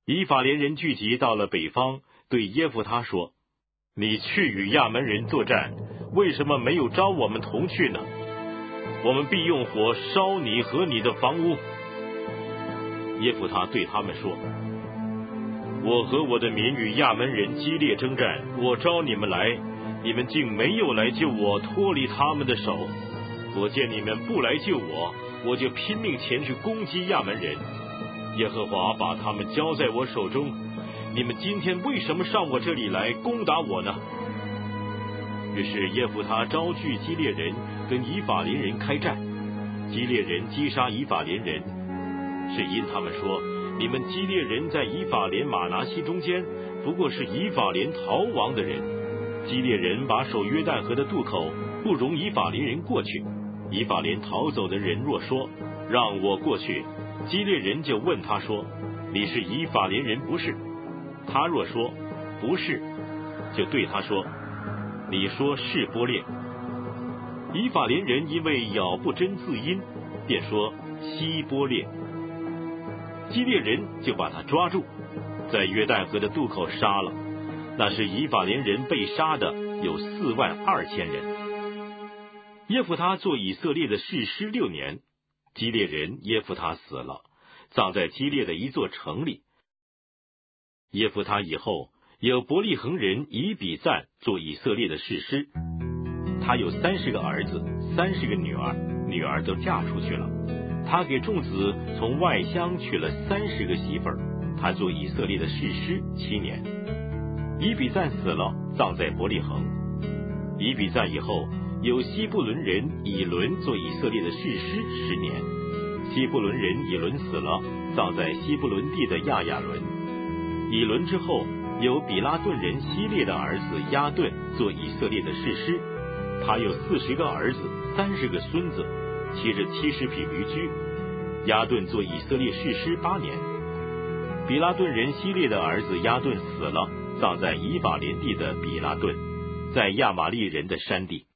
以法莲人聚集到了北方，对耶弗他说：你去与亚门人作战，为什么没有招我们同去呢？我们必用火烧你和你的房屋。耶弗他对他们说：我和我的民与亚门人激烈征战，我招你们来，你们竟没有来救我，脱离他们的手。我见你们不来救我，我就拼命前去攻击亚门人。耶和华把他们交在我手中，你们今天为什么上我这里来攻打我呢？于是耶弗他招聚基列人跟以法莲人开战，基列人击杀以法莲人，是因他们说，你们基列人在以法莲马拿西中间，不过是以法莲逃亡的人。基列人把守约旦河的渡口，不容以法莲人过去。以法莲逃走的人若说，让我过去，基列人就问他说，你是以法莲人不是？他若说不是，就对他说，你说是波列。以法莲人因为咬不真字音，便说希波列。基列人就把他抓住，在约旦河的渡口杀了。那是以法莲人被杀的有42000人。耶弗他做以色列的士师6年，基列人耶弗他死了，葬在基列的一座城里。耶弗他以后有伯利恒人以比赞做以色列的士师，他有30个儿子，30个女儿，女儿都嫁出去了。他给众子从外乡娶了30个媳妇儿，他做以色列的士师7年。以比赞死了，葬在伯利恒。以比赞以后有希布伦人以伦做以色列的士师10年。希布伦人以伦死了，葬在希布伦地的亚雅伦。以伦之后有比拉顿人希列的儿子亚顿做以色列的士师，他有40个儿子，30个孙子，骑着70匹驴驹。亚顿做以色列士师8年。比拉顿人希列的儿子亚顿死了，葬在以法莲地的比拉顿，在亚玛利人的山地。